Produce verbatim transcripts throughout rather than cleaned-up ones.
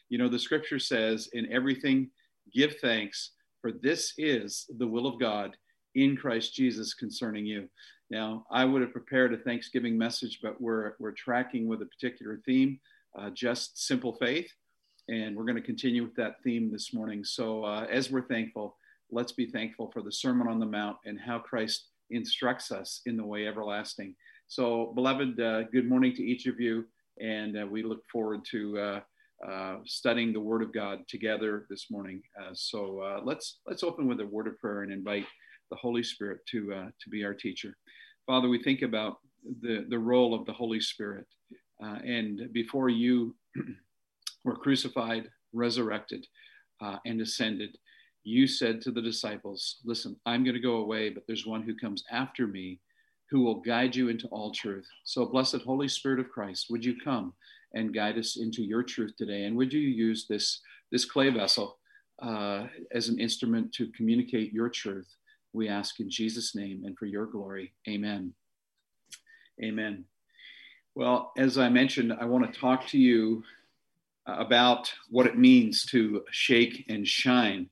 You know, the scripture says, in everything, give thanks, for this is the will of God in Christ Jesus concerning you. Now, I would have prepared a Thanksgiving message, but we're, we're tracking with a particular theme, uh, just simple faith. And we're going to continue with that theme this morning. So uh, as we're thankful, let's be thankful for the Sermon on the Mount and how Christ instructs us in the way everlasting. So, beloved, uh, good morning to each of you. And uh, we look forward to uh, uh, studying the Word of God together this morning. Uh, so uh, let's let's open with a word of prayer and invite the Holy Spirit to uh, to be our teacher. Father, we think about the, the role of the Holy Spirit. Uh, and before you were crucified, resurrected, uh, and ascended, you said to the disciples, listen, I'm going to go away, but there's one who comes after me who will guide you into all truth. So blessed Holy Spirit of Christ, would you come and guide us into your truth today? And would you use this, this clay vessel uh, as an instrument to communicate your truth? We ask in Jesus' name and for your glory. Amen. Amen. Well, as I mentioned, I want to talk to you about what it means to shake and shine.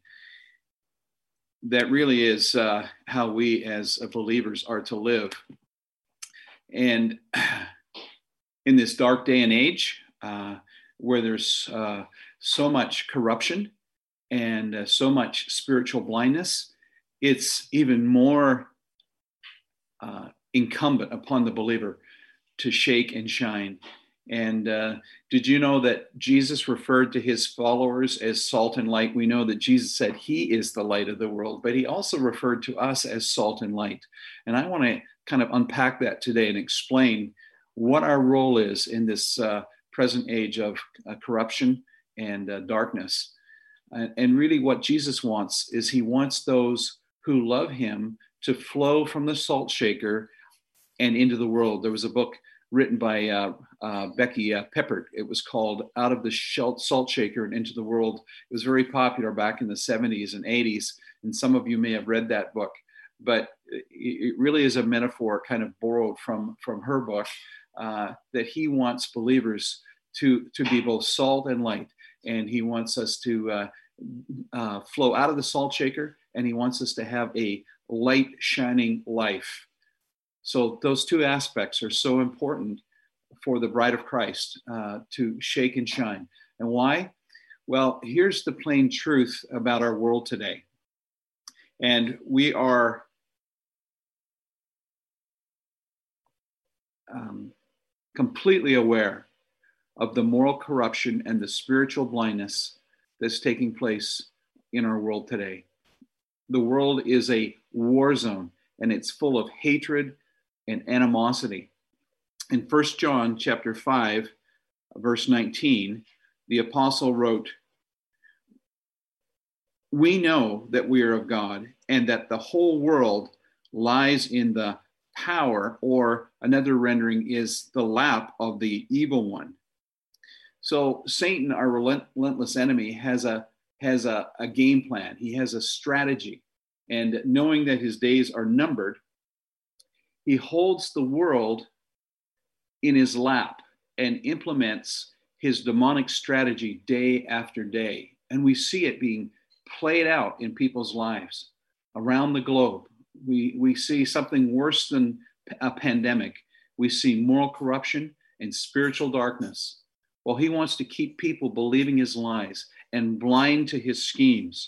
That really is uh, how we as believers are to live. And in this dark day and age, uh, where there's uh, so much corruption and uh, so much spiritual blindness, it's even more uh, incumbent upon the believer to shake and shine. And uh, did you know that Jesus referred to his followers as salt and light? We know that Jesus said he is the light of the world, but he also referred to us as salt and light. And I want to kind of unpack that today and explain what our role is in this uh, present age of uh, corruption and uh, darkness. And, and really what Jesus wants is he wants those who love him to flow from the salt shaker and into the world. There was a book written by uh, uh, Becky uh, Peppert. It was called Out of the Salt Shaker and Into the World. It was very popular back in the seventies and eighties, and some of you may have read that book. But it really is a metaphor kind of borrowed from, from her book, uh, that he wants believers to, to be both salt and light. And he wants us to uh, uh, flow out of the salt shaker, and he wants us to have a light shining life. So those two aspects are so important for the bride of Christ uh, to shake and shine. And why? Well, here's the plain truth about our world today. And we are um, completely aware of the moral corruption and the spiritual blindness that's taking place in our world today. The world is a war zone, and it's full of hatred and animosity. In First John chapter five, verse nineteen, the apostle wrote, "We know that we are of God, and that the whole world lies in the power," or another rendering is the lap of the evil one. So Satan, our relentless enemy, has a has a, a game plan. He has a strategy. And knowing that his days are numbered, he holds the world in his lap and implements his demonic strategy day after day. And we see it being played out in people's lives around the globe. We, we see something worse than a pandemic. We see moral corruption and spiritual darkness. Well, he wants to keep people believing his lies and blind to his schemes.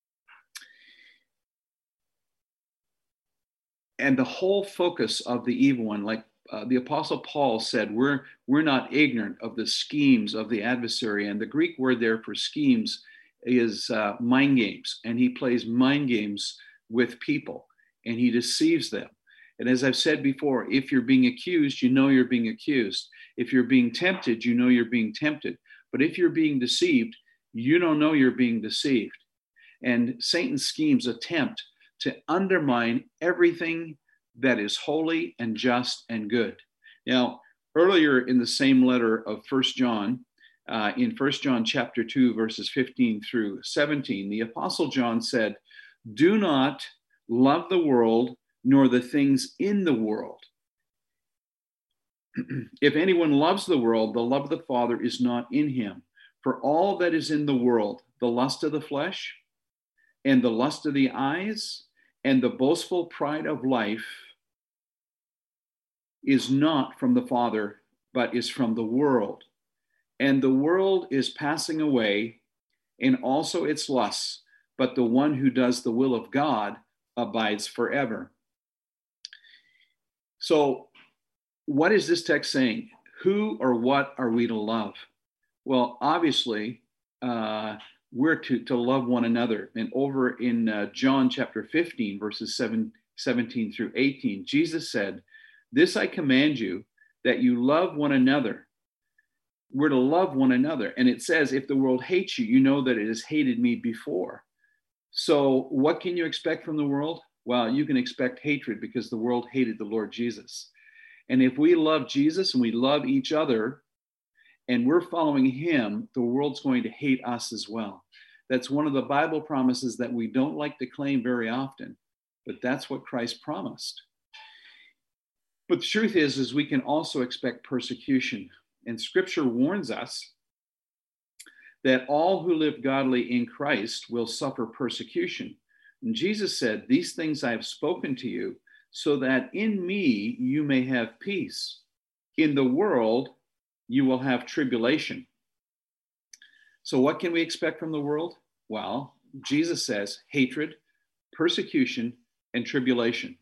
And the whole focus of the evil one, like uh, the Apostle Paul said, we're, we're not ignorant of the schemes of the adversary. And the Greek word there for schemes is uh, mind games. And he plays mind games with people, and he deceives them. And as I've said before, if you're being accused, you know you're being accused. If you're being tempted, you know you're being tempted. But if you're being deceived, you don't know you're being deceived. And Satan's schemes attempt to undermine everything that is holy and just and good. Now, earlier in the same letter of First John, uh, in First John chapter two, verses fifteen through seventeen, the Apostle John said, "Do not love the world, nor the things in the world. If anyone loves the world, the love of the Father is not in him. For all that is in the world, the lust of the flesh and the lust of the eyes and the boastful pride of life is not from the Father, but is from the world. And the world is passing away, and also its lusts, but the one who does the will of God abides forever. So, what is this text saying? Who or what are we to love? Well, obviously, uh, we're to, to love one another. And over in uh, John chapter fifteen, verses seven, seventeen through eighteen, Jesus said, "This I command you, that you love one another." We're to love one another. And it says, if the world hates you, you know that it has hated me before. So what can you expect from the world? Well, you can expect hatred because the world hated the Lord Jesus. And if we love Jesus and we love each other and we're following him, the world's going to hate us as well. That's one of the Bible promises that we don't like to claim very often, but that's what Christ promised. But the truth is, is we can also expect persecution. And scripture warns us that all who live godly in Christ will suffer persecution. And Jesus said, "These things I have spoken to you, so that in me you may have peace. In the world you will have tribulation." So what can we expect from the world? Well, Jesus says hatred, persecution, and tribulation.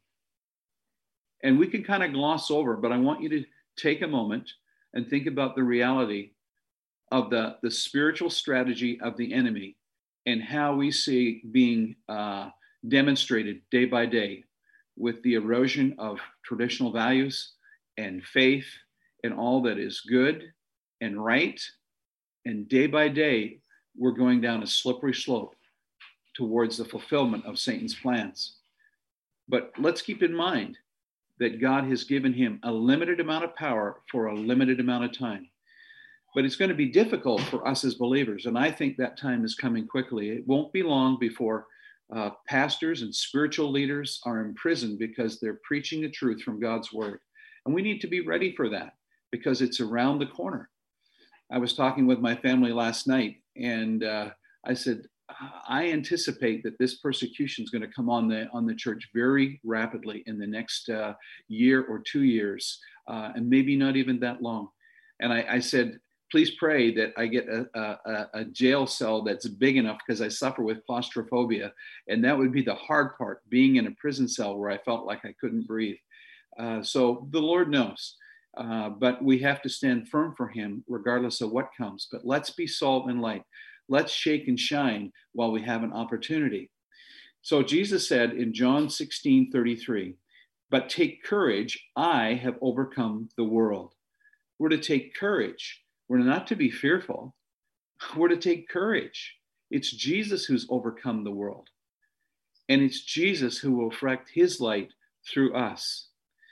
And we can kind of gloss over, but I want you to take a moment and think about the reality of the, the spiritual strategy of the enemy and how we see being uh, demonstrated day by day with the erosion of traditional values and faith and all that is good and right. And day by day, we're going down a slippery slope towards the fulfillment of Satan's plans. But let's keep in mind that God has given him a limited amount of power for a limited amount of time. But it's going to be difficult for us as believers. And I think that time is coming quickly. It won't be long before uh, pastors and spiritual leaders are imprisoned because they're preaching the truth from God's word. And we need to be ready for that because it's around the corner. I was talking with my family last night, and uh, I said, I anticipate that this persecution is going to come on the on the church very rapidly in the next uh, year or two years, uh, and maybe not even that long. And I, I said, please pray that I get a, a, a jail cell that's big enough because I suffer with claustrophobia, and that would be the hard part, being in a prison cell where I felt like I couldn't breathe. Uh, so the Lord knows, uh, but we have to stand firm for him regardless of what comes. But let's be salt and light. Let's shake and shine while we have an opportunity. So Jesus said in John sixteen thirty-three, "But take courage, I have overcome the world." We're to take courage. We're not to be fearful. We're to take courage. It's Jesus who's overcome the world. And it's Jesus who will reflect his light through us.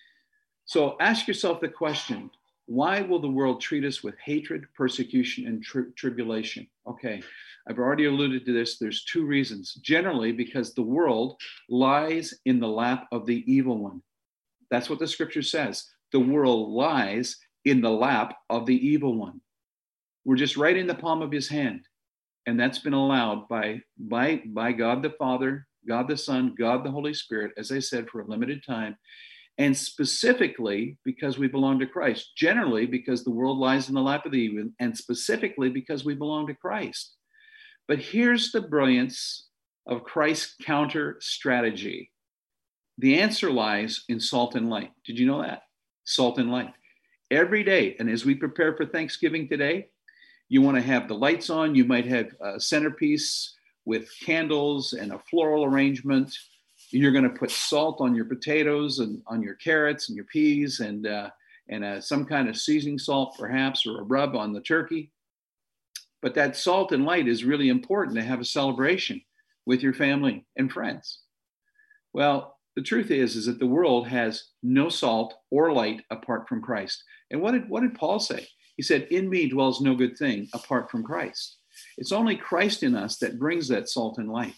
So ask yourself the question, why will the world treat us with hatred, persecution, and tri- tribulation? Okay, I've already alluded to this. There's two reasons. Generally, because the world lies in the lap of the evil one. That's what the scripture says. The world lies in the lap of the evil one. We're just right in the palm of his hand. And that's been allowed by, by, by God the Father, God the Son, God the Holy Spirit, as I said, for a limited time. And specifically because we belong to Christ. Generally because the world lies in the lap of the evil, and specifically because we belong to Christ. But here's the brilliance of Christ's counter strategy. The answer lies in salt and light. Did you know that? Salt and light. Every day, and as we prepare for Thanksgiving today, you want to have the lights on. You might have a centerpiece with candles and a floral arrangement. You're going to put salt on your potatoes and on your carrots and your peas and uh, and uh, some kind of seasoning salt perhaps, or a rub on the turkey. But that salt and light is really important to have a celebration with your family and friends. Well, the truth is, is that the world has no salt or light apart from Christ. And what did, what did Paul say? He said, "In me dwells no good thing apart from Christ." It's only Christ in us that brings that salt and light.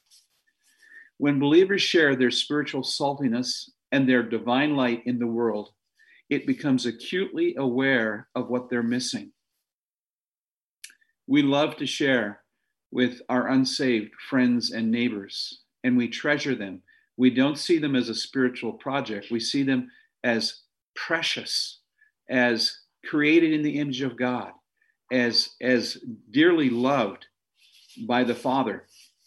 When believers share their spiritual saltiness and their divine light in the world, it becomes acutely aware of what they're missing. We love to share with our unsaved friends and neighbors, and we treasure them. We don't see them as a spiritual project. We see them as precious, as created in the image of God, as, as dearly loved by the Father.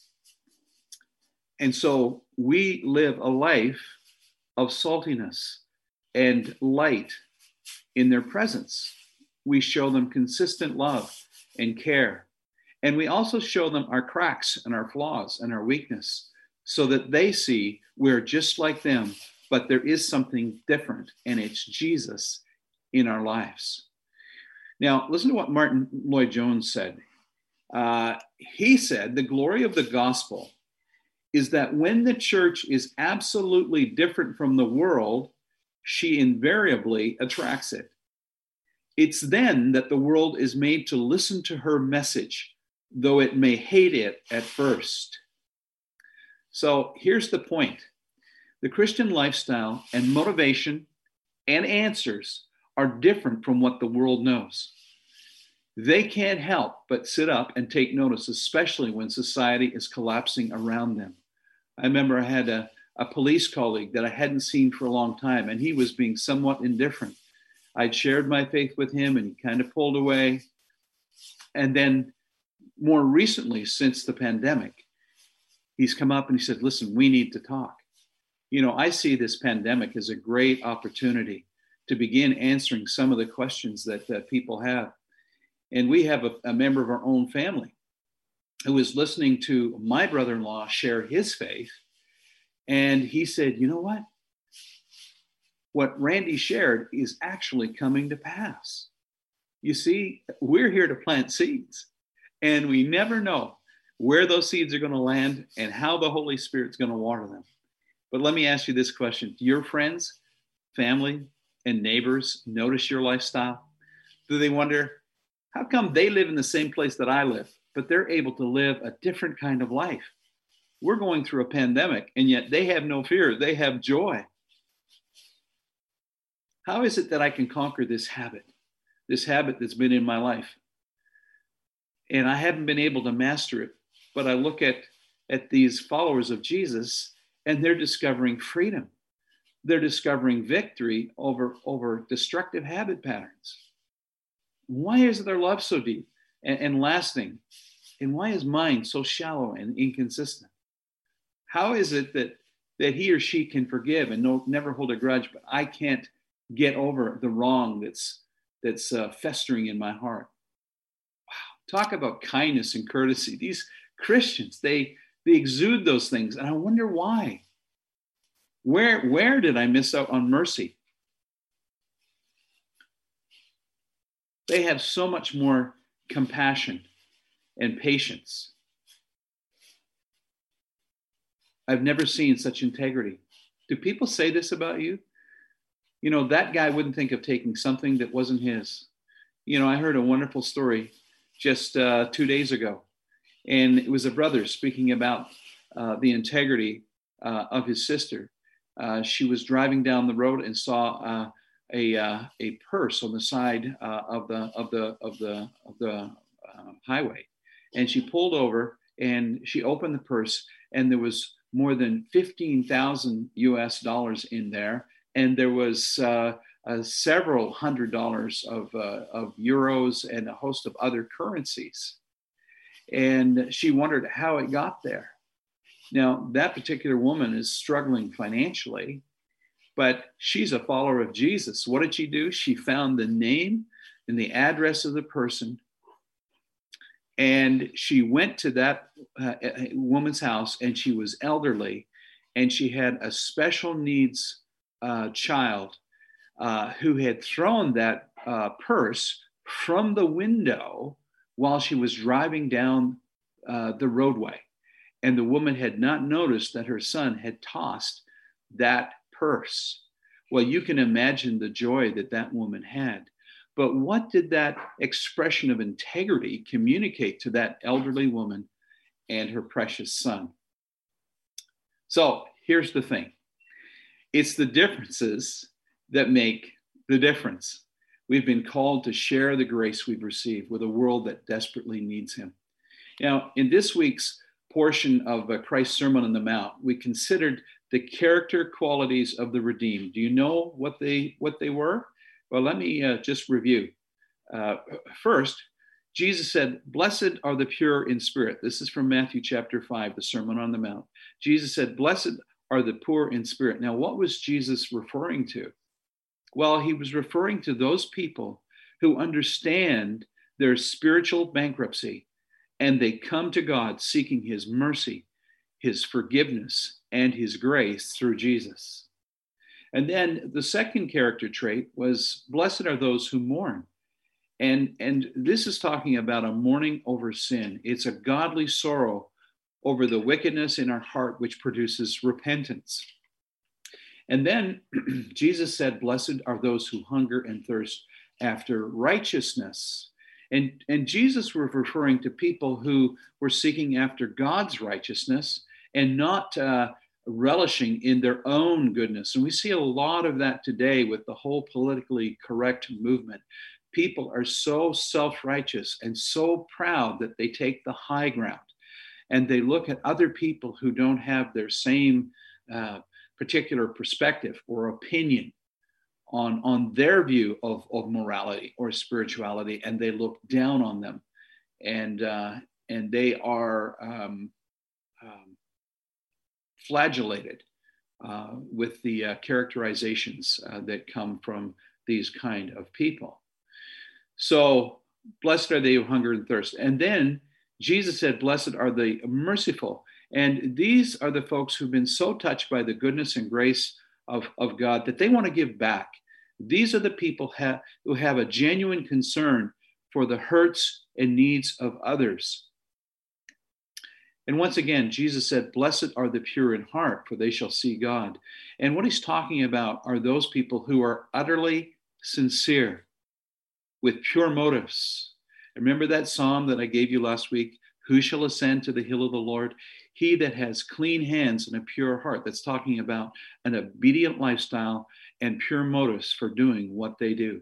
And so we live a life of saltiness and light in their presence. We show them consistent love and care. And we also show them our cracks and our flaws and our weakness so that they see we're just like them, but there is something different, and it's Jesus in our lives. Now, listen to what Martin Lloyd-Jones said. Uh, he said, the glory of the gospel is that when the church is absolutely different from the world, she invariably attracts it. It's then that the world is made to listen to her message, though it may hate it at first. So here's the point. The Christian lifestyle and motivation and answers are different from what the world knows. They can't help but sit up and take notice, especially when society is collapsing around them. I remember I had a, a police colleague that I hadn't seen for a long time, and he was being somewhat indifferent. I'd shared my faith with him, and he kind of pulled away. And then more recently, since the pandemic, he's come up and he said, listen, we need to talk. You know, I see this pandemic as a great opportunity to begin answering some of the questions that, that people have. And we have a, a member of our own family who was listening to my brother-in-law share his faith. And he said, you know what? What Randy shared is actually coming to pass. You see, we're here to plant seeds, and we never know where those seeds are going to land and how the Holy Spirit's going to water them. But let me ask you this question. Do your friends, family, and neighbors notice your lifestyle? Do they wonder, how come they live in the same place that I live, but they're able to live a different kind of life? We're going through a pandemic, and yet they have no fear. They have joy. How is it that I can conquer this habit, this habit that's been in my life? And I haven't been able to master it, but I look at, at these followers of Jesus, and they're discovering freedom. They're discovering victory over, over destructive habit patterns. Why is their love so deep and, and lasting? And why is mine so shallow and inconsistent? How is it that, that he or she can forgive and no, never hold a grudge, but I can't get over the wrong that's, that's uh, festering in my heart? Wow. Talk about kindness and courtesy. These Christians, they, they exude those things. And I wonder why. Where, where did I miss out on mercy? They have so much more compassion and patience. I've never seen such integrity. Do people say this about you? You know, that guy wouldn't think of taking something that wasn't his. You know, I heard a wonderful story just uh, two days ago, and it was a brother speaking about uh, the integrity uh, of his sister. Uh, she was driving down the road and saw uh, a uh, a purse on the side uh, of the of the of the of the uh, highway, and she pulled over and she opened the purse, and there was more than fifteen thousand U S dollars in there, and there was uh, uh, several hundred dollars of uh, of euros and a host of other currencies, and she wondered how it got there. Now, that particular woman is struggling financially, but she's a follower of Jesus. What did she do? She found the name and the address of the person, and she went to that uh, woman's house, and she was elderly, and she had a special needs uh, child uh, who had thrown that uh, purse from the window while she was driving down uh, the roadway. And the woman had not noticed that her son had tossed that purse. Well, you can imagine the joy that that woman had. But what did that expression of integrity communicate to that elderly woman and her precious son? So here's the thing. It's the differences that make the difference. We've been called to share the grace we've received with a world that desperately needs him. Now, in this week's portion of uh, Christ's Sermon on the Mount, we considered the character qualities of the redeemed. Do you know what they what they were? Well, let me uh, just review. Uh, first, Jesus said, "Blessed are the pure in spirit." This is from Matthew chapter five, the Sermon on the Mount. Jesus said, "Blessed are the poor in spirit." Now, what was Jesus referring to? Well, he was referring to those people who understand their spiritual bankruptcy, and they come to God seeking his mercy, his forgiveness, and his grace through Jesus. And then the second character trait was, blessed are those who mourn. And, and this is talking about a mourning over sin. It's a godly sorrow over the wickedness in our heart, which produces repentance. And then Jesus said, blessed are those who hunger and thirst after righteousness. And, and Jesus was referring to people who were seeking after God's righteousness and not uh, relishing in their own goodness. And we see a lot of that today with the whole politically correct movement. People are so self-righteous and so proud that they take the high ground. And they look at other people who don't have their same uh, particular perspective or opinion on, on their view of, of morality or spirituality, and they look down on them. And, uh, and they are um, um, flagellated uh, with the uh, characterizations uh, that come from these kind of people. So blessed are they who hunger and thirst. And then Jesus said, blessed are the merciful. And these are the folks who've been so touched by the goodness and grace of, of God that they want to give back. These are the people ha- who have a genuine concern for the hurts and needs of others. And once again, Jesus said, blessed are the pure in heart, for they shall see God. And what he's talking about are those people who are utterly sincere, with pure motives. Remember that psalm that I gave you last week? Who shall ascend to the hill of the Lord? He that has clean hands and a pure heart. That's talking about an obedient lifestyle and pure motives for doing what they do.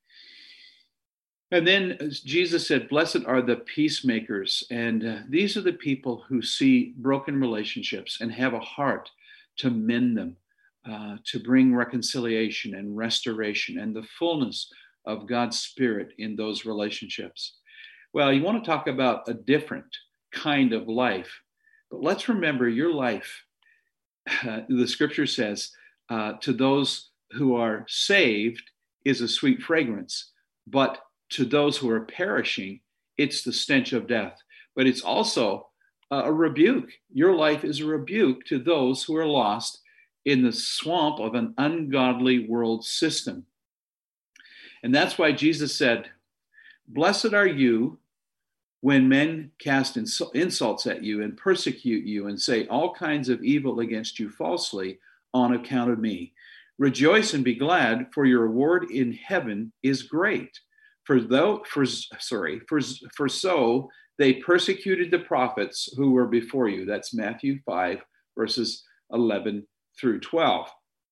And then Jesus said, blessed are the peacemakers. And uh, these are the people who see broken relationships and have a heart to mend them, uh, to bring reconciliation and restoration and the fullness of God's Spirit in those relationships. Well, you want to talk about a different kind of life, but let's remember your life, uh, the scripture says, uh, to those who are saved is a sweet fragrance, but to those who are perishing, it's the stench of death. But it's also a rebuke. Your life is a rebuke to those who are lost in the swamp of an ungodly world system. And that's why Jesus said, blessed are you when men cast insults at you and persecute you and say all kinds of evil against you falsely on account of me. Rejoice and be glad, for your reward in heaven is great. For though, for sorry, for, for so they persecuted the prophets who were before you. That's Matthew five, verses eleven through twelve.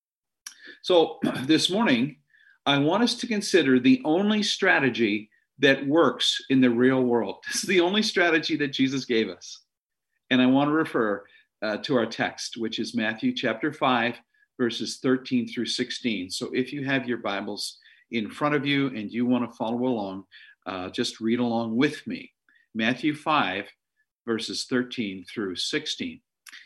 So this morning, I want us to consider the only strategy that works in the real world. This is the only strategy that Jesus gave us. And I want to refer uh, to our text, which is Matthew chapter five, verses thirteen through sixteen. So if you have your Bibles in front of you and you want to follow along, uh, just read along with me. Matthew five, verses thirteen through sixteen.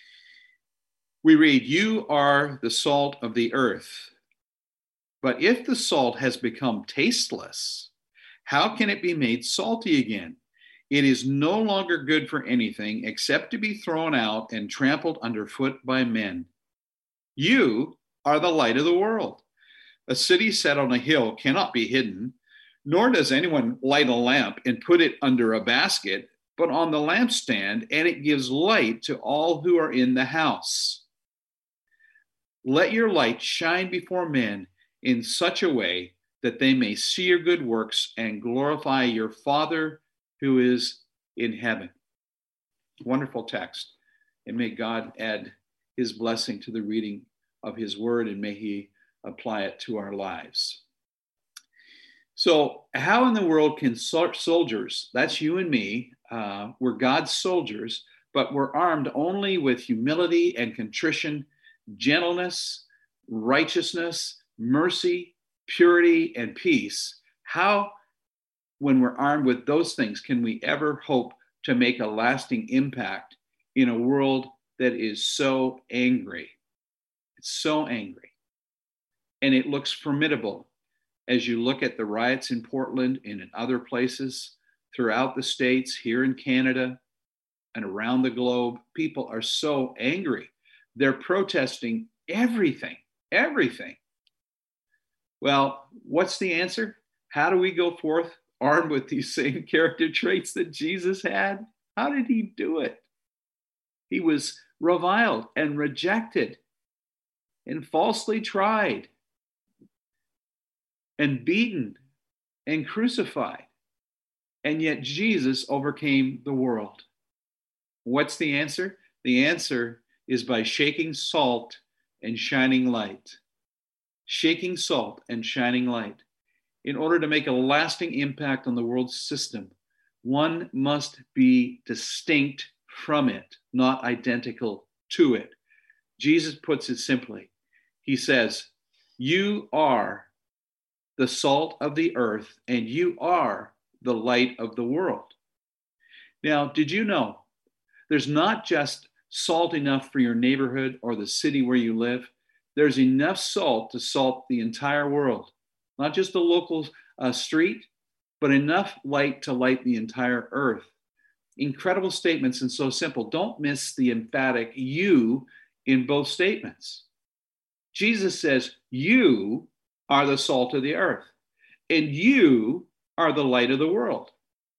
We read, you are the salt of the earth. But if the salt has become tasteless, how can it be made salty again? It is no longer good for anything except to be thrown out and trampled underfoot by men. You are the light of the world. A city set on a hill cannot be hidden, nor does anyone light a lamp and put it under a basket, but on the lampstand, and it gives light to all who are in the house. Let your light shine before men in such a way that they may see your good works and glorify your Father who is in heaven. Wonderful text. And may God add his blessing to the reading of his word, and may he apply it to our lives. So, how in the world can soldiers, that's you and me, uh, we're God's soldiers, but we're armed only with humility and contrition, gentleness, righteousness, mercy, purity, and peace? How, when we're armed with those things, can we ever hope to make a lasting impact in a world that is so angry? It's so angry. And it looks formidable as you look at the riots in Portland and in other places throughout the States, here in Canada, and around the globe. People are so angry. They're protesting everything, everything. Well, what's the answer? How do we go forth armed with these same character traits that Jesus had? How did he do it? He was reviled and rejected and falsely tried and beaten and crucified. And yet Jesus overcame the world. What's the answer? The answer is by shaking salt and shining light. Shaking salt and shining light. In order to make a lasting impact on the world system, one must be distinct from it, not identical to it. Jesus puts it simply. He says, you are the salt of the earth, and you are the light of the world. Now, did you know there's not just salt enough for your neighborhood or the city where you live? There's enough salt to salt the entire world, not just the local uh, street, but enough light to light the entire earth. Incredible statements and so simple. Don't miss the emphatic you in both statements. Jesus says, you are the salt of the earth, and you are the light of the world.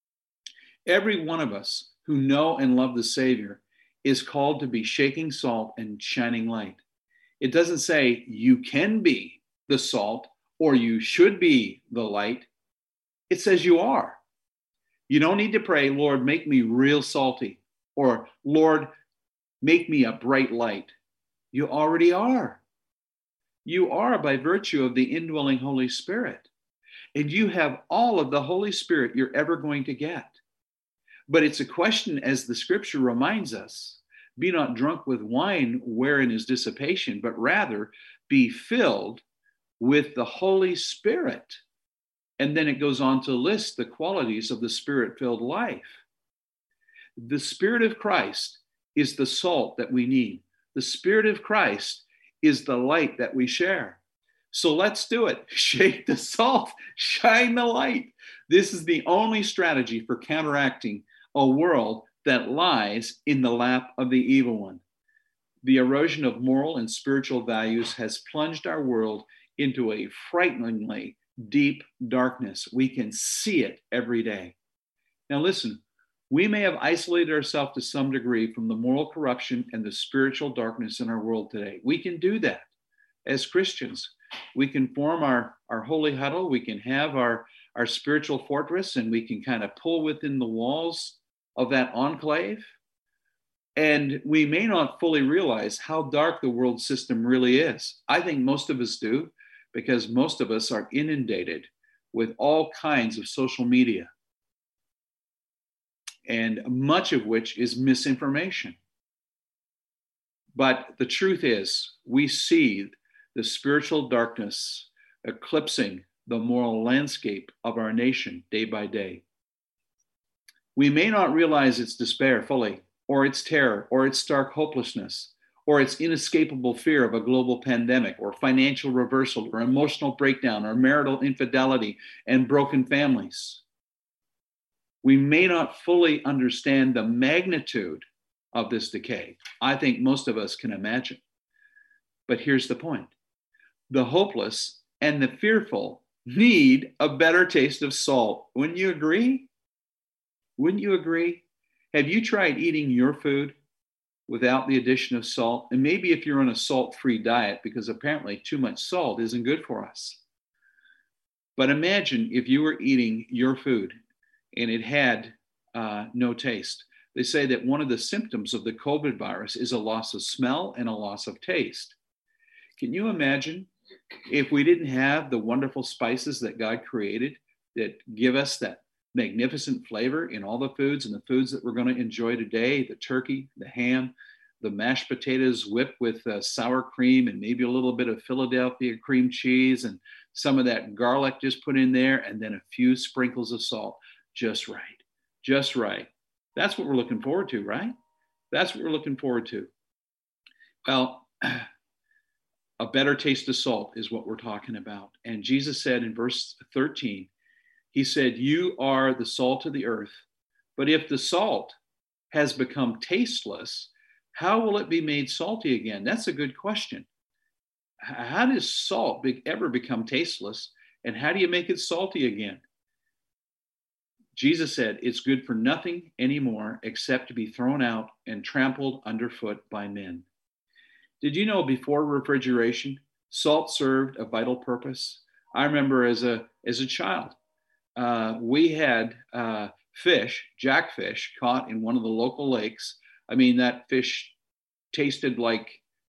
Every one of us who know and love the Savior is called to be shaking salt and shining light. It doesn't say you can be the salt or you should be the light. It says you are. You don't need to pray, Lord, make me real salty, or Lord, make me a bright light. You already are. You are by virtue of the indwelling Holy Spirit. And you have all of the Holy Spirit you're ever going to get. But it's a question, as the scripture reminds us, be not drunk with wine wherein is dissipation, but rather be filled with the Holy Spirit. And then it goes on to list the qualities of the Spirit-filled life. The Spirit of Christ is the salt that we need. The Spirit of Christ is the light that we share. So let's do it. Shake the salt, shine the light. This is the only strategy for counteracting a world that lies in the lap of the evil one. The erosion of moral and spiritual values has plunged our world into a frighteningly deep darkness. We can see it every day. Now listen, we may have isolated ourselves to some degree from the moral corruption and the spiritual darkness in our world today. We can do that as Christians. We can form our, our holy huddle. We can have our, our spiritual fortress, and we can kind of pull within the walls of that enclave. And we may not fully realize how dark the world system really is. I think most of us do, because most of us are inundated with all kinds of social media, and much of which is misinformation. But the truth is, we see the spiritual darkness eclipsing the moral landscape of our nation day by day. We may not realize its despair fully, or its terror, or its stark hopelessness, or its inescapable fear of a global pandemic, or financial reversal, or emotional breakdown, or marital infidelity and broken families. We may not fully understand the magnitude of this decay. I think most of us can imagine. But here's the point. The hopeless and the fearful need a better taste of salt. Wouldn't you agree? Wouldn't you agree? Have you tried eating your food without the addition of salt? And maybe if you're on a salt-free diet, because apparently too much salt isn't good for us. But imagine if you were eating your food and it had uh, no taste. They say that one of the symptoms of the COVID virus is a loss of smell and a loss of taste. Can you imagine if we didn't have the wonderful spices that God created that give us that magnificent flavor in all the foods and the foods that we're going to enjoy today, the turkey, the ham, the mashed potatoes whipped with uh, sour cream and maybe a little bit of Philadelphia cream cheese and some of that garlic just put in there, and then a few sprinkles of salt. Just right. Just right. That's what we're looking forward to, right? That's what we're looking forward to. Well, a better taste of salt is what we're talking about. And Jesus said in verse thirteen, he said, you are the salt of the earth, but if the salt has become tasteless, how will it be made salty again? That's a good question. How does salt be, ever become tasteless? And how do you make it salty again? Jesus said, it's good for nothing anymore except to be thrown out and trampled underfoot by men. Did you know before refrigeration, salt served a vital purpose? I remember as a, as a child, uh, we had uh, fish, jackfish, caught in one of the local lakes. I mean, that fish tasted like,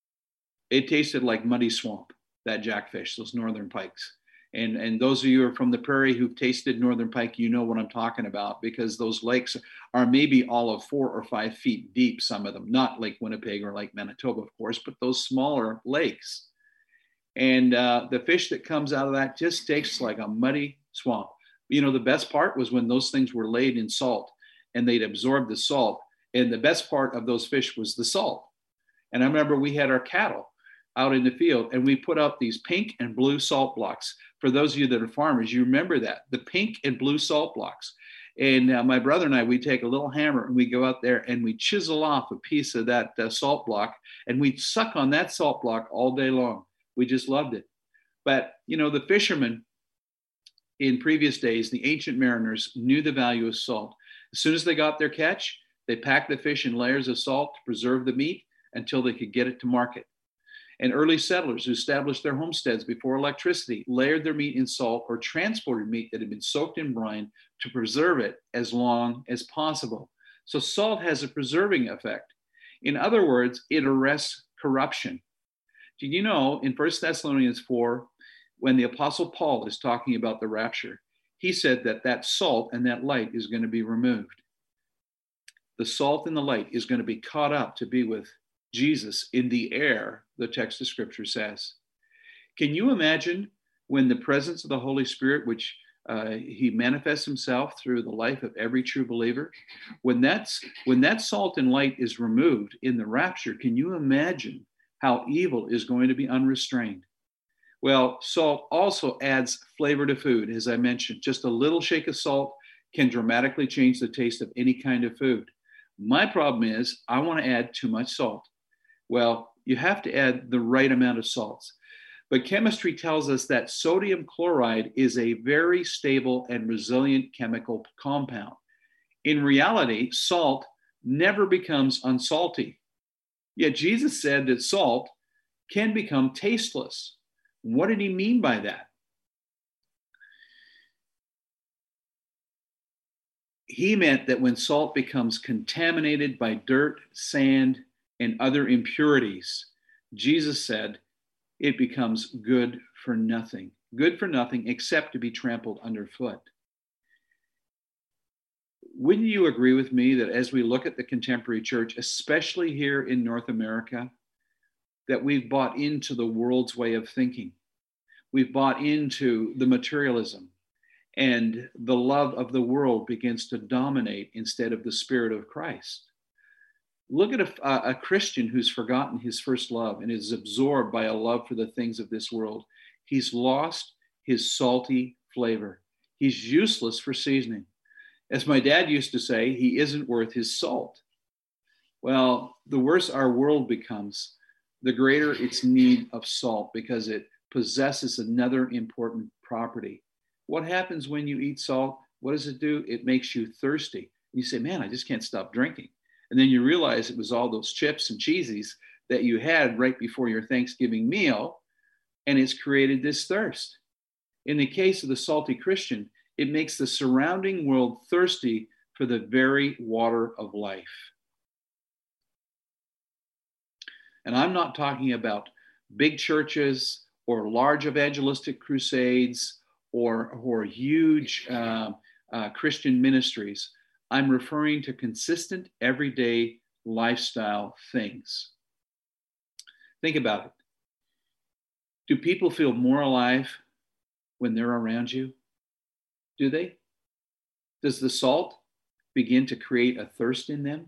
it tasted like muddy swamp, that jackfish, those northern pikes. And, and those of you who are from the prairie who've tasted northern pike, you know what I'm talking about, because those lakes are maybe all of four or five feet deep, some of them, not Lake Winnipeg or Lake Manitoba, of course, but those smaller lakes. And uh, the fish that comes out of that just tastes like a muddy swamp. You know, the best part was when those things were laid in salt and they'd absorb the salt. And the best part of those fish was the salt. And I remember we had our cattle out in the field and we put out these pink and blue salt blocks. For those of you that are farmers, you remember that, the pink and blue salt blocks. And uh, my brother and I, we take a little hammer and we go out there and we chisel off a piece of that uh, salt block and we suck on that salt block all day long. We just loved it. But, you know, the fishermen in previous days, the ancient mariners knew the value of salt. As soon as they got their catch, they packed the fish in layers of salt to preserve the meat until they could get it to market. And early settlers who established their homesteads before electricity layered their meat in salt or transported meat that had been soaked in brine to preserve it as long as possible. So salt has a preserving effect. In other words, it arrests corruption. Did you know in First Thessalonians four, when the Apostle Paul is talking about the rapture, he said that that salt and that light is going to be removed. The salt and the light is going to be caught up to be with Jesus in the air, the text of Scripture says. Can you imagine when the presence of the Holy Spirit, which uh, he manifests himself through the life of every true believer, when that's when that salt and light is removed in the rapture, can you imagine how evil is going to be unrestrained? Well, salt also adds flavor to food, as I mentioned. Just a little shake of salt can dramatically change the taste of any kind of food. My problem is I want to add too much salt. Well, you have to add the right amount of salts. But chemistry tells us that sodium chloride is a very stable and resilient chemical compound. In reality, salt never becomes unsalty. Yet Jesus said that salt can become tasteless. What did he mean by that? He meant that when salt becomes contaminated by dirt, sand, and other impurities, Jesus said it becomes good for nothing. Good for nothing except to be trampled underfoot. Wouldn't you agree with me that as we look at the contemporary church, especially here in North America, that we've bought into the world's way of thinking? We've bought into the materialism, and the love of the world begins to dominate instead of the Spirit of Christ. Look at a, a Christian who's forgotten his first love and is absorbed by a love for the things of this world. He's lost his salty flavor. He's useless for seasoning. As my dad used to say, he isn't worth his salt. Well, the worse our world becomes, the greater its need of salt because it possesses another important property. What happens when you eat salt? What does it do? It makes you thirsty. You say, man, I just can't stop drinking. And then you realize it was all those chips and cheesies that you had right before your Thanksgiving meal, and it's created this thirst. In the case of the salty Christian, it makes the surrounding world thirsty for the very water of life. And I'm not talking about big churches or large evangelistic crusades or, or huge uh, uh, Christian ministries. I'm referring to consistent, everyday lifestyle things. Think about it. Do people feel more alive when they're around you? Do they? Does the salt begin to create a thirst in them?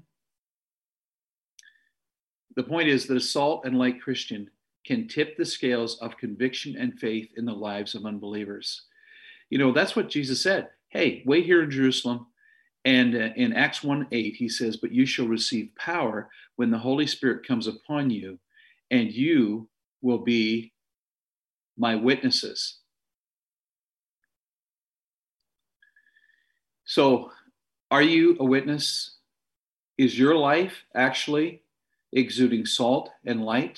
The point is that a salt and light Christian can tip the scales of conviction and faith in the lives of unbelievers. You know, that's what Jesus said. Hey, wait here in Jerusalem. And uh, in Acts one eight, he says, but you shall receive power when the Holy Spirit comes upon you, and you will be my witnesses. So, are you a witness? Is your life actually exuding salt and light?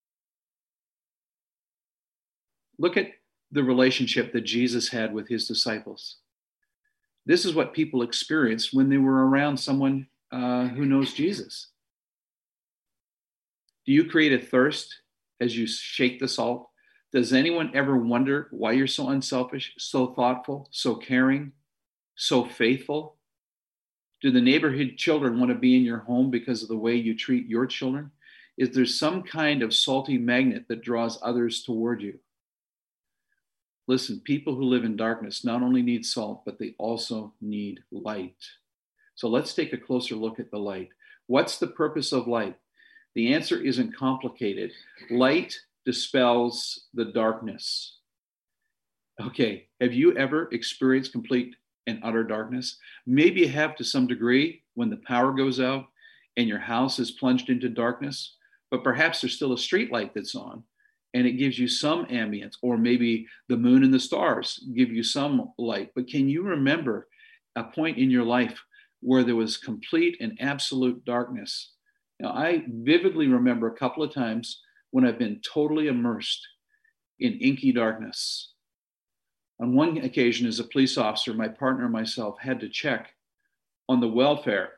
Look at the relationship that Jesus had with his disciples. This is what people experienced when they were around someone uh, who knows Jesus. Do you create a thirst as you shake the salt? Does anyone ever wonder why you're so unselfish, so thoughtful, so caring, so faithful? Do the neighborhood children want to be in your home because of the way you treat your children? Is there some kind of salty magnet that draws others toward you? Listen, people who live in darkness not only need salt, but they also need light. So let's take a closer look at the light. What's the purpose of light? The answer isn't complicated. Light dispels the darkness. Okay, have you ever experienced complete and utter darkness? Maybe you have to some degree when the power goes out and your house is plunged into darkness, but perhaps there's still a street light that's on and it gives you some ambience, or maybe the moon and the stars give you some light. But can you remember a point in your life where there was complete and absolute darkness? Now, I vividly remember a couple of times when I've been totally immersed in inky darkness. On one occasion, as a police officer, my partner and myself had to check on the welfare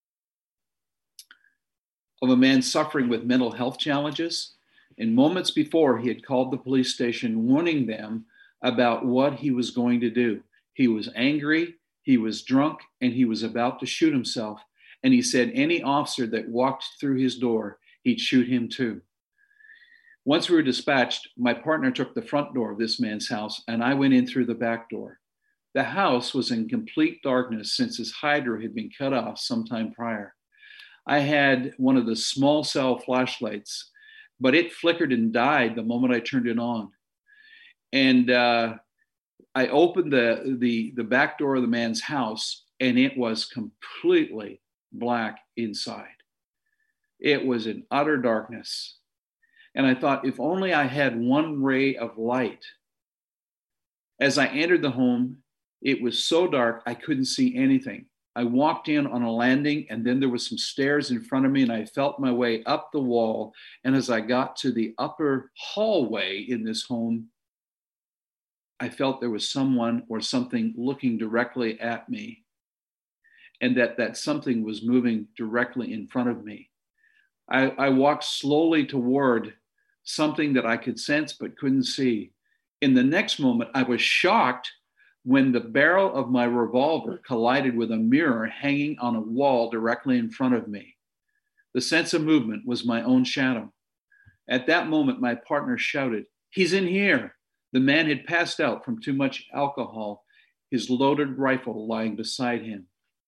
of a man suffering with mental health challenges. And moments before, he had called the police station warning them about what he was going to do. He was angry, he was drunk, and he was about to shoot himself. And he said any officer that walked through his door, he'd shoot him too. Once we were dispatched, my partner took the front door of this man's house, and I went in through the back door. The house was in complete darkness since his hydrant had been cut off sometime prior. I had one of the small cell flashlights, but it flickered and died the moment I turned it on. And uh, I opened the, the, the back door of the man's house, and it was completely black inside. It was in utter darkness. And I thought, if only I had one ray of light. As I entered the home, it was so dark, I couldn't see anything. I walked in on a landing, and then there was some stairs in front of me, and I felt my way up the wall. And as I got to the upper hallway in this home, I felt there was someone or something looking directly at me, and that that something was moving directly in front of me. I, I walked slowly toward something that I could sense but couldn't see. In the next moment, I was shocked when the barrel of my revolver collided with a mirror hanging on a wall directly in front of me. The sense of movement was my own shadow. At that moment, my partner shouted, "He's in here." The man had passed out from too much alcohol, his loaded rifle lying beside him.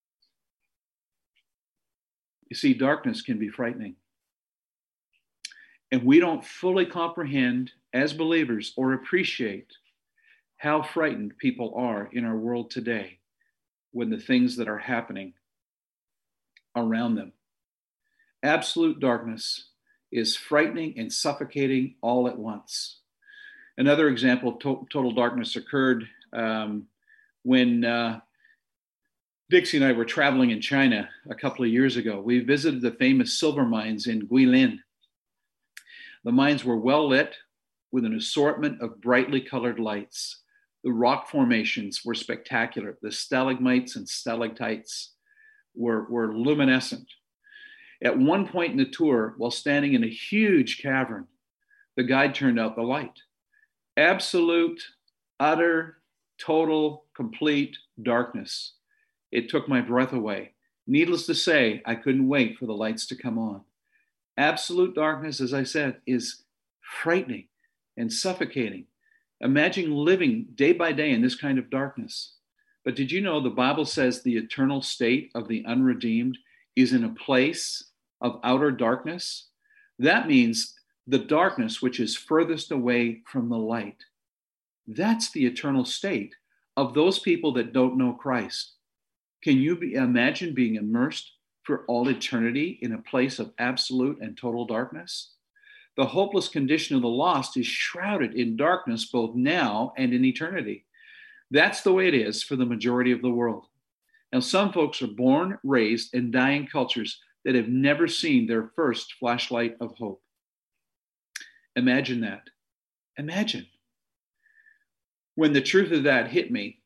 You see, darkness can be frightening. And we don't fully comprehend as believers or appreciate how frightened people are in our world today when the things that are happening around them. Absolute darkness is frightening and suffocating all at once. Another example of to- total darkness occurred um, when uh, Dixie and I were traveling in China a couple of years ago. We visited the famous silver mines in Guilin. The mines were well lit with an assortment of brightly colored lights. The rock formations were spectacular. The stalagmites and stalactites were, were luminescent. At one point in the tour, while standing in a huge cavern, the guide turned out the light. Absolute, utter total, complete darkness. It took my breath away. Needless to say, I couldn't wait for the lights to come on. Absolute darkness, as I said, is frightening and suffocating. Imagine living day by day in this kind of darkness. But did you know the Bible says the eternal state of the unredeemed is in a place of outer darkness? That means the darkness which is furthest away from the light. That's the eternal state of those people that don't know Christ. Can you be, imagine being immersed for all eternity in a place of absolute and total darkness? The hopeless condition of the lost is shrouded in darkness both now and in eternity. That's the way it is for the majority of the world. Now, some folks are born, raised, and die in cultures that have never seen their first flashlight of hope. Imagine that. Imagine. When the truth of that hit me,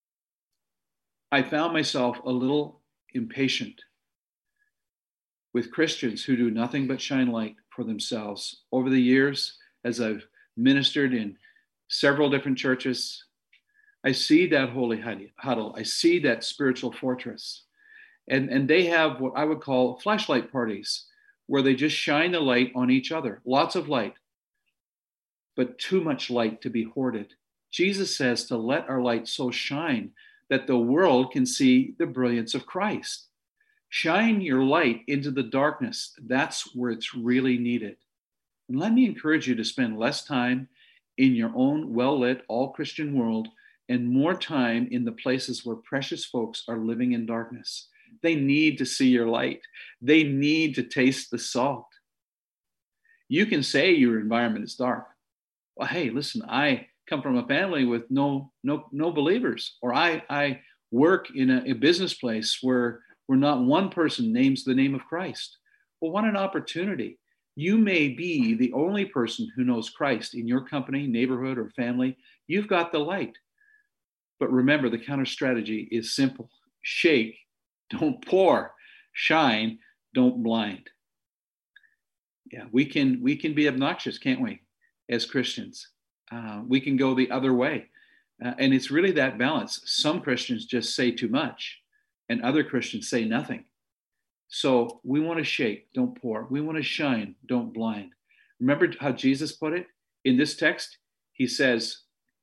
I found myself a little impatient with Christians who do nothing but shine light for themselves. Over the years, as I've ministered in several different churches, I see that holy huddle. I see that spiritual fortress. And, and they have what I would call flashlight parties, where they just shine the light on each other. Lots of light, but too much light to be hoarded. Jesus says to let our light so shine that the world can see the brilliance of Christ. Shine your light into the darkness. That's where it's really needed. And let me encourage you to spend less time in your own well-lit, all-Christian world and more time in the places where precious folks are living in darkness. They need to see your light. They need to taste the salt. You can say your environment is dark. Well, hey, listen, I come from a family with no no no believers, or I I work in a, a business place where where not one person names the name of Christ. Well, what an opportunity. You may be the only person who knows Christ in your company, neighborhood, or family. You've got the light. But remember, the counter strategy is simple. Shake, don't pour. Shine, don't blind. Yeah, we can we can be obnoxious, can't we, as Christians? Uh, we can go the other way. Uh, and it's really that balance. Some Christians just say too much, and other Christians say nothing. So we want to shake, don't pour. We want to shine, don't blind. Remember how Jesus put it? In this text, he says,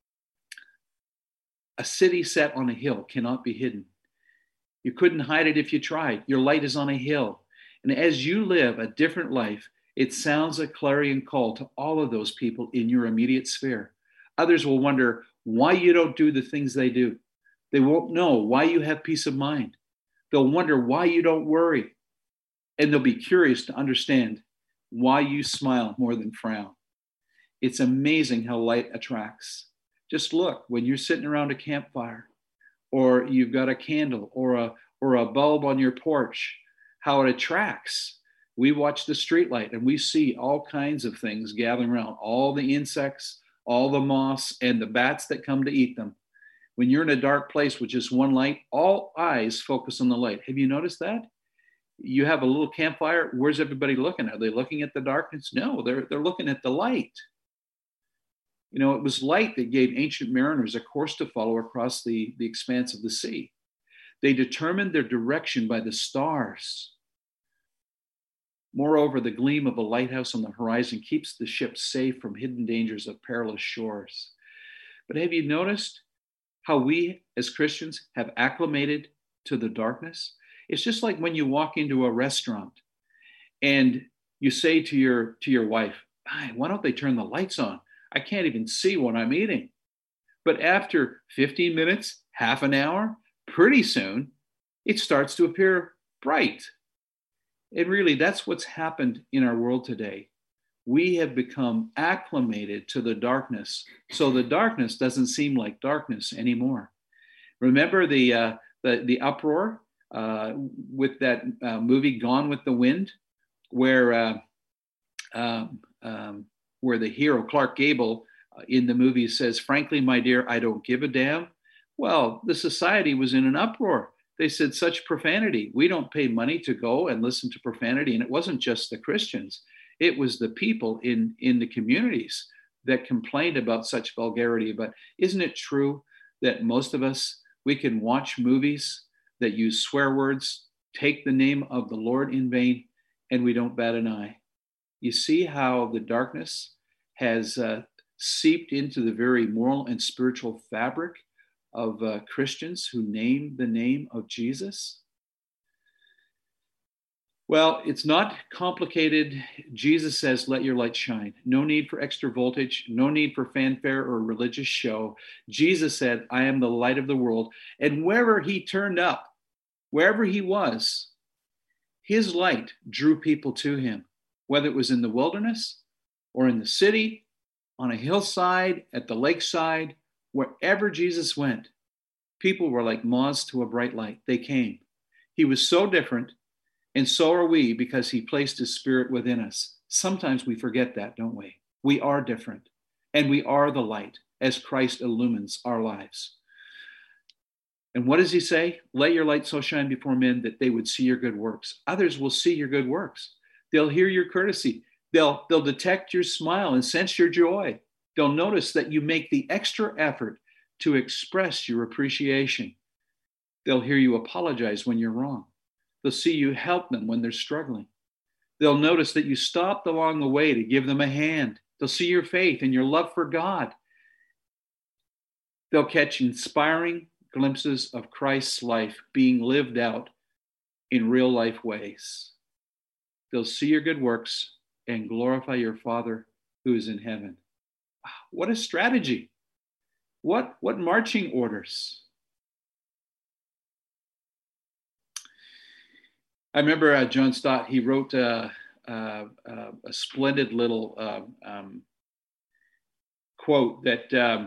a city set on a hill cannot be hidden. You couldn't hide it if you tried. Your light is on a hill. And as you live a different life, it sounds a clarion call to all of those people in your immediate sphere. Others will wonder why you don't do the things they do. They won't know why you have peace of mind. They'll wonder why you don't worry. And they'll be curious to understand why you smile more than frown. It's amazing how light attracts. Just look, when you're sitting around a campfire, or you've got a candle or a or a bulb on your porch, how it attracts. We watch the streetlight and we see all kinds of things gathering around, all the insects, all the moths, and the bats that come to eat them. When you're in a dark place with just one light, all eyes focus on the light. Have you noticed that? You have a little campfire. Where's everybody looking? Are they looking at the darkness? No, they're, they're looking at the light. You know, it was light that gave ancient mariners a course to follow across the, the expanse of the sea. They determined their direction by the stars. Moreover, the gleam of a lighthouse on the horizon keeps the ship safe from hidden dangers of perilous shores. But have you noticed how we as Christians have acclimated to the darkness? It's just like when you walk into a restaurant and you say to your, to your wife, why don't they turn the lights on? I can't even see what I'm eating. But after fifteen minutes, half an hour, pretty soon, it starts to appear bright. And really, that's what's happened in our world today. We have become acclimated to the darkness, so the darkness doesn't seem like darkness anymore. Remember the uh, the, the uproar uh, with that uh, movie Gone with the Wind, where uh, um, um, where the hero Clark Gable uh, in the movie says, "Frankly, my dear, I don't give a damn." Well, the society was in an uproar. They said such profanity. We don't pay money to go and listen to profanity. And it wasn't just the Christians. It was the people in, in the communities that complained about such vulgarity. But isn't it true that most of us, we can watch movies that use swear words, take the name of the Lord in vain, and we don't bat an eye. You see how the darkness has uh, seeped into the very moral and spiritual fabric of uh, Christians who name the name of Jesus? Well, it's not complicated. Jesus says, let your light shine. No need for extra voltage, no need for fanfare or religious show. Jesus said, I am the light of the world. And wherever he turned up, wherever he was, his light drew people to him, whether it was in the wilderness or in the city, on a hillside, at the lakeside, wherever Jesus went, people were like moths to a bright light. They came. He was so different. And so are we, because he placed his spirit within us. Sometimes we forget that, don't we? We are different, and we are the light as Christ illumines our lives. And what does he say? Let your light so shine before men that they would see your good works. Others will see your good works. They'll hear your courtesy. They'll, they'll detect your smile and sense your joy. They'll notice that you make the extra effort to express your appreciation. They'll hear you apologize when you're wrong. They'll see you help them when they're struggling. They'll notice that you stopped along the way to give them a hand. They'll see your faith and your love for God. They'll catch inspiring glimpses of Christ's life being lived out in real life ways. They'll see your good works and glorify your Father who is in heaven. What a strategy. What, what marching orders. I remember uh, John Stott, he wrote uh, uh, uh, a splendid little uh, um, quote that um,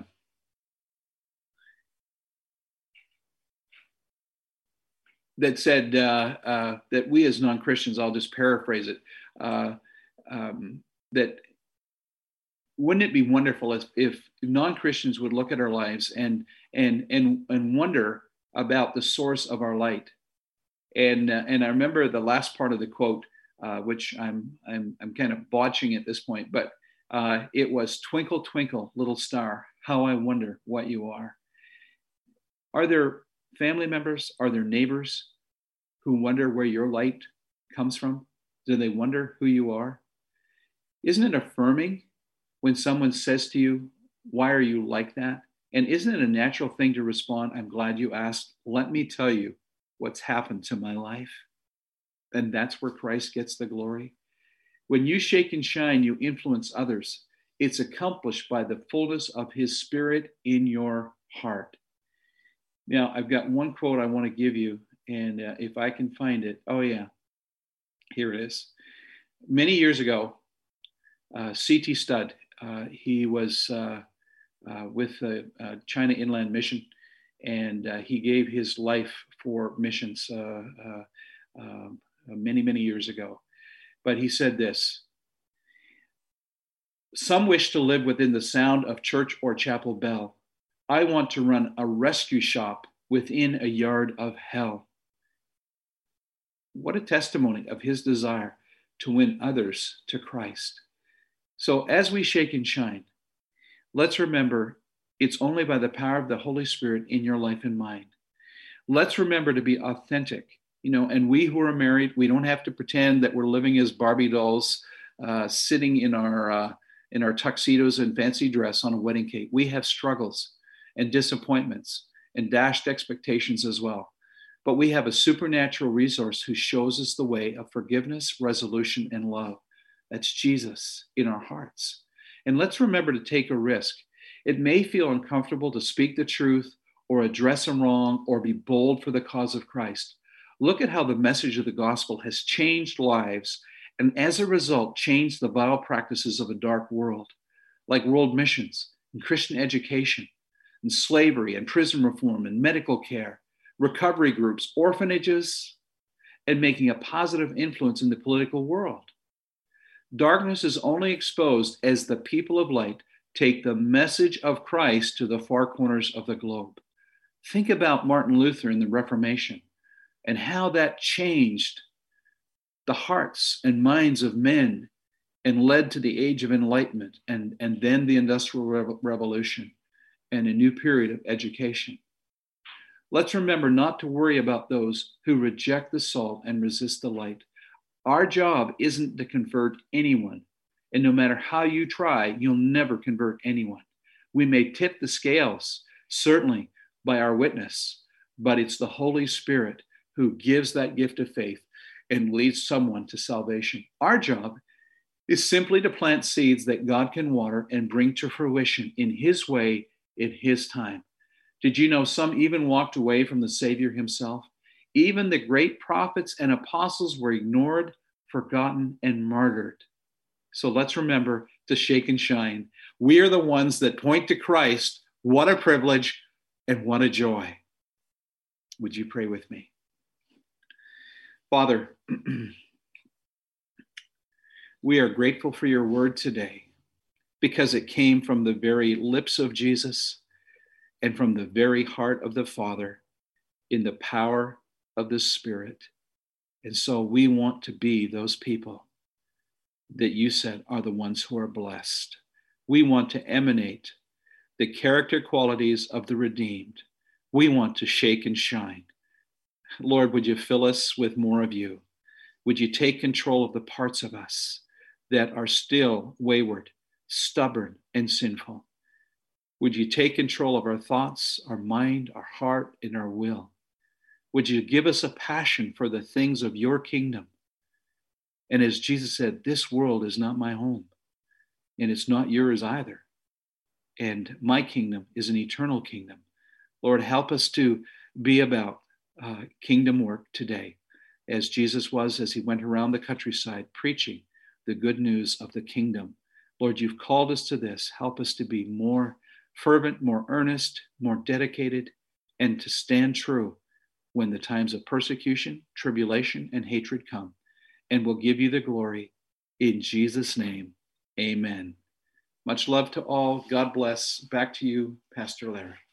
that said uh, uh, that we as non-Christians, I'll just paraphrase it, uh, um, that wouldn't it be wonderful if, if non-Christians would look at our lives and, and, and, and wonder about the source of our light. And uh, and I remember the last part of the quote, uh, which I'm I'm I'm kind of botching at this point, but uh, it was, "Twinkle, twinkle, little star, how I wonder what you are." Are there family members? Are there neighbors who wonder where your light comes from? Do they wonder who you are? Isn't it affirming when someone says to you, "Why are you like that?" And isn't it a natural thing to respond, "I'm glad you asked. Let me tell you what's happened to my life." And that's where Christ gets the glory. When you shake and shine, you influence others. It's accomplished by the fullness of his spirit in your heart. Now, I've got one quote I want to give you, and uh, if I can find it, oh yeah, here it is. Many years ago, uh, C T Studd, uh, he was uh, uh, with the uh, China Inland Mission, and uh, he gave his life for missions uh, uh, uh, many, many years ago. But he said this: "Some wish to live within the sound of church or chapel bell. I want to run a rescue shop within a yard of hell." What a testimony of his desire to win others to Christ. So as we shake and shine, let's remember it's only by the power of the Holy Spirit in your life and mine. Let's remember to be authentic, you know, and we who are married, we don't have to pretend that we're living as Barbie dolls, uh, sitting in our uh, in our tuxedos and fancy dress on a wedding cake. We have struggles and disappointments and dashed expectations as well. But we have a supernatural resource who shows us the way of forgiveness, resolution, and love. That's Jesus in our hearts. And let's remember to take a risk. It may feel uncomfortable to speak the truth or address a wrong or be bold for the cause of Christ. Look at how the message of the gospel has changed lives and as a result changed the vile practices of a dark world, like world missions and Christian education and slavery and prison reform and medical care, recovery groups, orphanages, and making a positive influence in the political world. Darkness is only exposed as the people of light take the message of Christ to the far corners of the globe. Think about Martin Luther and the Reformation and how that changed the hearts and minds of men and led to the Age of Enlightenment and, and then the Industrial Revolution. and a new period of education. Let's remember not to worry about those who reject the salt and resist the light. Our job isn't to convert anyone. And no matter how you try, you'll never convert anyone. We may tip the scales, certainly by our witness, but it's the Holy Spirit who gives that gift of faith and leads someone to salvation. Our job is simply to plant seeds that God can water and bring to fruition in His way, in His time. Did you know some even walked away from the Savior Himself? Even the great prophets and apostles were ignored, forgotten, and martyred. So let's remember to shake and shine. We are the ones that point to Christ. What a privilege and what a joy. Would you pray with me? Father, we are grateful for your word today because it came from the very lips of Jesus and from the very heart of the Father in the power of the Spirit. And so we want to be those people that you said are the ones who are blessed. We want to emanate the character qualities of the redeemed. We want to shake and shine. Lord, would you fill us with more of you? Would you take control of the parts of us that are still wayward, stubborn, and sinful? Would you take control of our thoughts, our mind, our heart, and our will? Would you give us a passion for the things of your kingdom? And as Jesus said, this world is not my home, and it's not yours either. And my kingdom is an eternal kingdom. Lord, help us to be about uh, kingdom work today, as Jesus was as he went around the countryside preaching the good news of the kingdom. Lord, you've called us to this. Help us to be more fervent, more earnest, more dedicated, and to stand true when the times of persecution, tribulation, and hatred come. And we'll give you the glory in Jesus' name. Amen. Much love to all. God bless. Back to you, Pastor Larry.